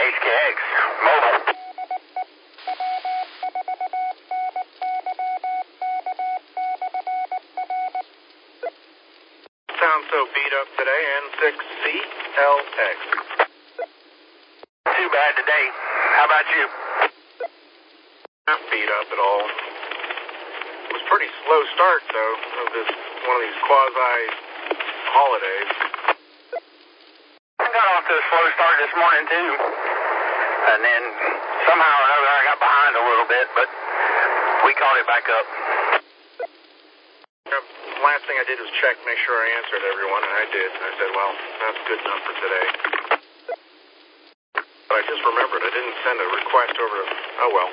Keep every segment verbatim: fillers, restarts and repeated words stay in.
H K X, mobile. Sounds so beat up today, N six C L X. Too bad today. How about you? Not beat up at all. It was a pretty slow start, though, of this one of these quasi-holidays. I got off to a slow start this morning, too. And then somehow or another I got behind a little bit, but we caught it back up. The last thing I did was check, make sure I answered everyone, and I did. I said, well, that's good enough for today. But I just remembered I didn't send a request over to... Oh, well.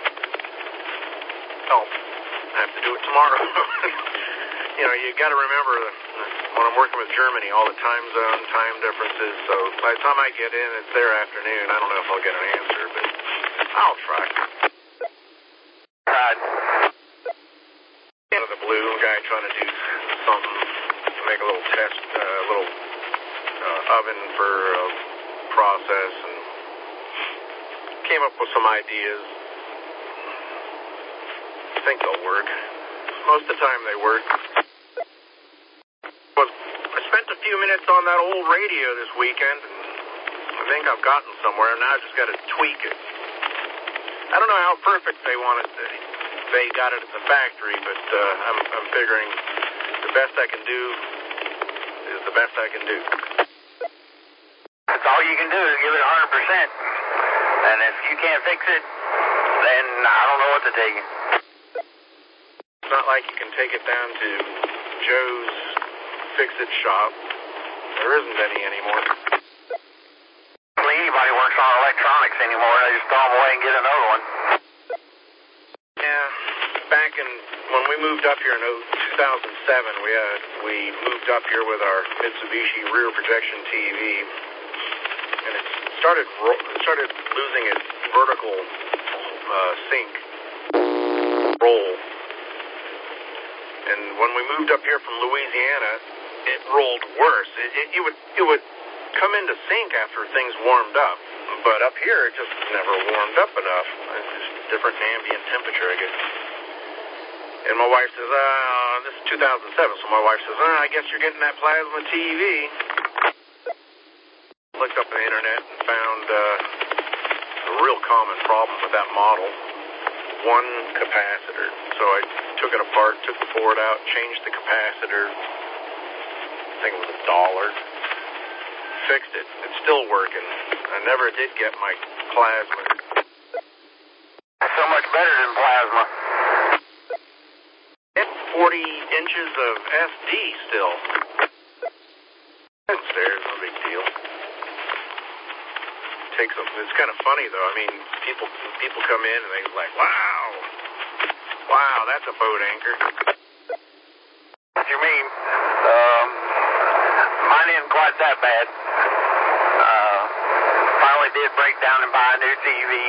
Oh, I have to do it tomorrow. You know, you got to remember that when I'm working with Germany, all the time zone, time differences. So by the time I get in, it's their afternoon. I don't know if I'll get an answer, but I'll try. Right. You know, the blue guy trying to do something to make a little test, a uh, little uh, oven for a process, and came up with some ideas. I think they'll work. Most of the time they work. But I spent a few minutes on that old radio this weekend, and I think I've gotten somewhere, and now I just got to tweak it. I don't know how perfect they want it. They got it at the factory, but uh, I'm, I'm figuring the best I can do is the best I can do. That's all you can do is give it one hundred percent. And if you can't fix it, then I don't know what to tell you. It's not like you can take it down to Joe's Fix-It shop. There isn't any anymore. Hardly anybody works on electronics anymore. They just throw them away and get another one. Yeah, back in when we moved up here in two thousand seven, we had we moved up here with our Mitsubishi rear projection T V, and it started ro- started losing its vertical uh, sync roll. And when we moved up here from Louisiana, it rolled worse. It, it, it would it would come into sync after things warmed up, but up here it just never warmed up enough. It's just different ambient temperature, I guess. And my wife says, "Ah, this is two thousand seven." So my wife says, "Ah, I guess you're getting that plasma T V." Looked up on the internet and found uh, a real common problem with that model. One capacitor. So I took it apart, took the board out, changed the capacitor. I think it was a dollar. Fixed it. It's still working. I never did get my plasma. That's so much better than plasma. It's forty inches of S D still. Downstairs, no big deal. Takes them. It's kind of funny though. I mean, people people come in and they're like, "Wow, wow, that's a boat anchor." What do you mean? Um, mine isn't quite that bad. Uh, finally did break down and buy a new T V.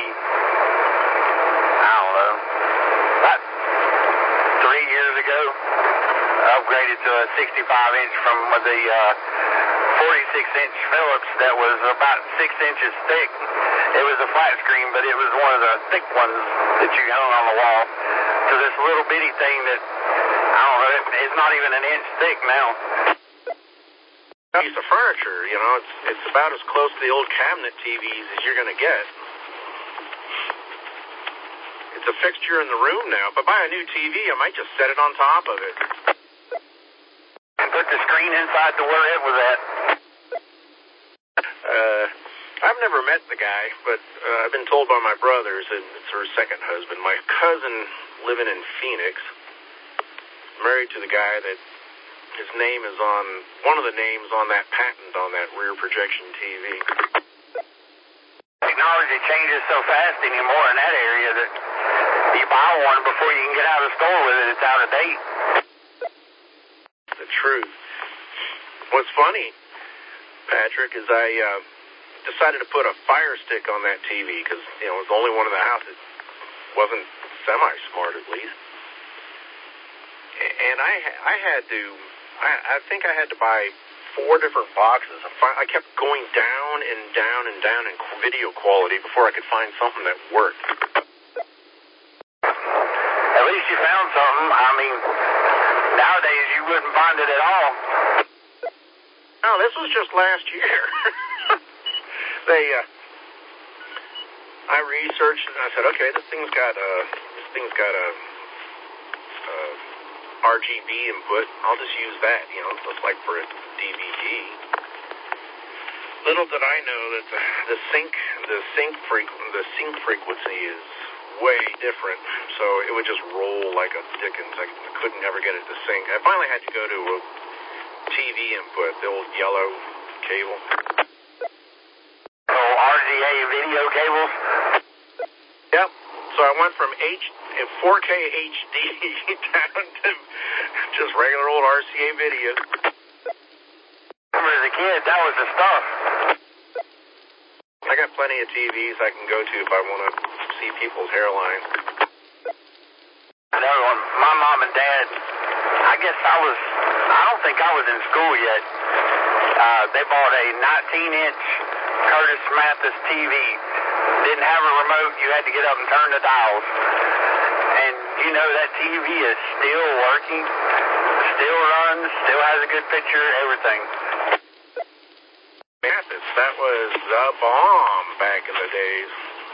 I don't know. About three years ago, I upgraded to a sixty-five inch from the uh, forty-six inch Philips that was about six inches thick. It was a flat screen, but it was one of the thick ones that you hung on the wall, to this little bitty thing that, I don't know, it, it's not even an inch thick now. Piece of furniture, you know, it's it's about as close to the old cabinet T Vs as you're going to get. It's a fixture in the room now. If I buy a new T V, I might just set it on top of it. And put the screen inside to where it was at. Uh, I've never met the guy, but uh, I've been told by my brothers, and it's her second husband. My cousin living in Phoenix, married to the guy that his name is on, one of the names on that patent on that rear projection T V. Technology changes so fast anymore in that area that you buy one before you can get out of the store with it, it's out of date. The truth. What's funny, Patrick, is I uh, decided to put a Fire Stick on that T V because, you know, it was the only one in the house that wasn't semi-smart, at least. And I I had to, I, I think I had to buy four different boxes. I kept going down and down and down in video quality before I could find something that worked. At least you found something. I mean, nowadays you wouldn't find it at all. No, this was just last year. they, uh, I researched and I said, okay, this thing's got a, this thing's got a, a R G B input. I'll just use that. You know, it's like for a D V D. Little did I know that the, the sync, the sync frequ- the sync frequency is way different. So it would just roll like a dickens. I, I couldn't ever get it to sync. I finally had to go to a T V input, the old yellow cable. Oh, R G A video cables? Yep. So I went from H, four K H D down to just regular old R C A video. Remember as a kid, that was the stuff. I got plenty of T Vs I can go to if I want to see people's hairlines. I know, my mom and dad, I guess I was, I don't think I was in school yet. Uh, they bought a nineteen inch Curtis Mathis T V. Didn't have a remote. You had to get up and turn the dials. And, you know, that T V is still working, still runs, still has a good picture, everything. Mathis, that was the bomb back in the days.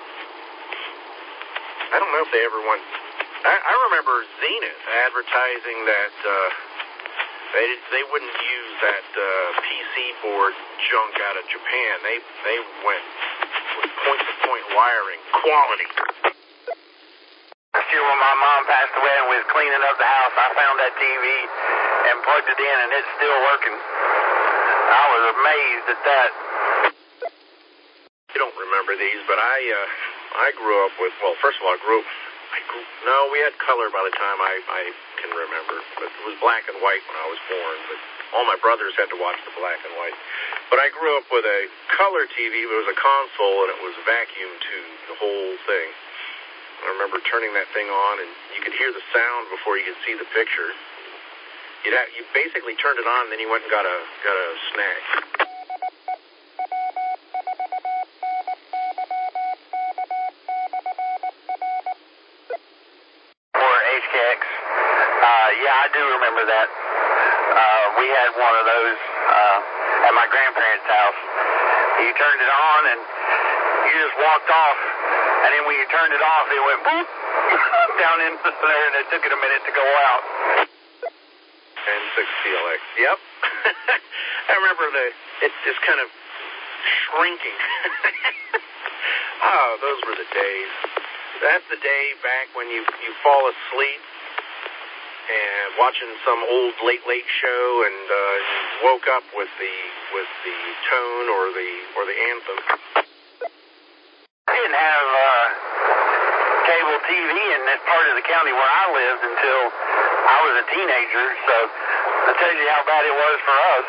I don't know if they ever went... I, I remember Zenith advertising that uh, they they wouldn't use that uh, P C board junk out of Japan. They they went with point-to-point wiring, quality. Last year when my mom passed away and we was cleaning up the house, I found that T V and plugged it in, and it's still working. I was amazed at that. You don't remember these, but I uh, I grew up with, well, first of all, I grew up, I grew, no, we had color by the time I, I can remember, but it was black and white when I was born, but all my brothers had to watch the black and white. But I grew up with a color T V. It was a console, and it was vacuum tube, the whole thing. I remember turning that thing on, and you could hear the sound before you could see the picture. You'd have, you basically turned it on, and then you went and got a got a snack. Or H K X. Uh, yeah, I do remember that. Uh, we had one of those uh, at my grandparents' house. You turned it on, and you just walked off. And then when you turned it off, it went boop down in there, and it took it a minute to go out. N six T L X. Yep. I remember the it's just kind of shrinking. Oh, those were the days. That's the day back when you you fall asleep and watching some old late late show, and uh, you woke up with the with the tone or the or the anthem. I didn't have uh, cable T V in this part of the county where I lived until I was a teenager, so that tells you how bad it was for us.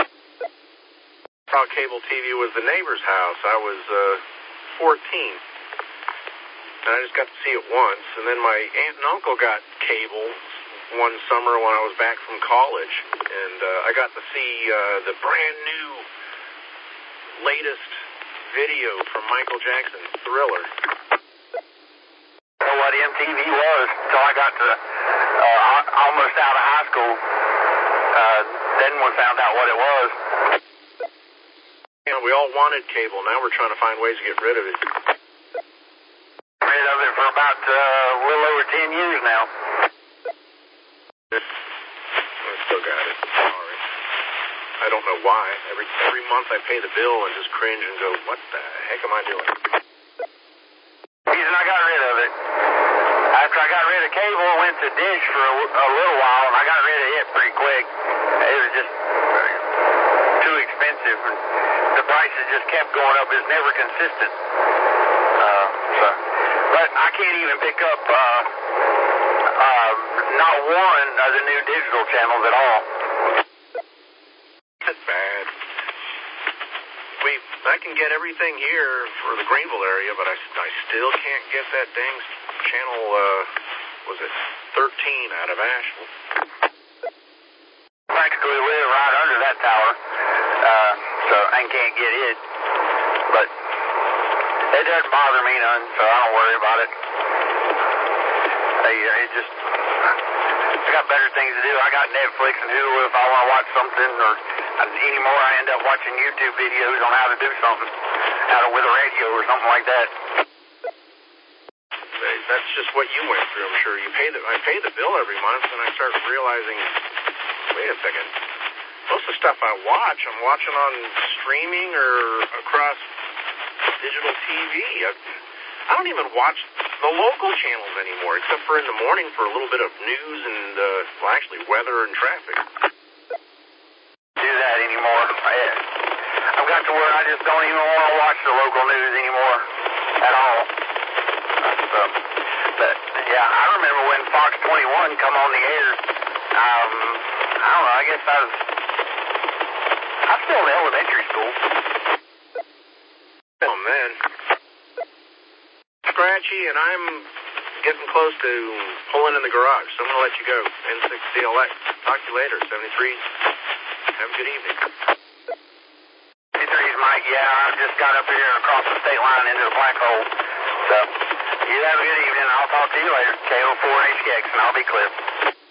I saw cable T V was the neighbor's house. I was uh, fourteen, and I just got to see it once. And then my aunt and uncle got cable one summer when I was back from college, and uh, I got to see uh, the brand new latest video from Michael Jackson's Thriller. I know what M T V was until I got to uh, almost out of high school. Uh, then we found out what it was. You know, we all wanted cable. Now we're trying to find ways to get rid of it. Rid of it for about uh, a little over ten years now. I still got it. Sorry. I don't know why. Every every month I pay the bill and just cringe and go, what the heck am I doing? The reason I got rid of it, after I got rid of cable, I went to Dish for a, a little while, and I got rid of it pretty quick. It was just too expensive, and the prices just kept going up. It's never consistent. Uh, so, but I can't even pick up uh, uh, not one of the new digital channels at all. That's bad. We, I can get everything here for the Greenville area, but I, I still can't get that dang channel, uh, was it thirteen out of Asheville? Practical actually live right under that tower, uh, so and can't get it. But it doesn't bother me none, so I don't worry about it. I, it just, I got better things to do. I got Netflix and Hulu if I want to watch something, or anymore I end up watching YouTube videos on how to do something, how to with a radio or something like that. That's just what you went through, I'm sure. You pay the, I pay the bill every month, and I start realizing, wait a second, most of the stuff I watch, I'm watching on streaming or across digital T V. I, I don't even watch the local channels anymore, except for in the morning for a little bit of news and, uh, well, actually, weather and traffic. Do that anymore. I, I've got to where I just don't even want to watch the local news anymore at all. So, but, yeah, I remember when Fox twenty-one come on the air. Um, I don't know, I guess I was, I was still in elementary school. Oh, man. Scratchy, and I'm getting close to pulling in the garage, so I'm going to let you go. N six C L X. Talk to you later, seventy-three. Have a good evening. seventy-three's Mike, yeah, I just got up here across the state line into the black hole. So, you have a good evening. I'll talk to you later. K O four H X, and I'll be clear.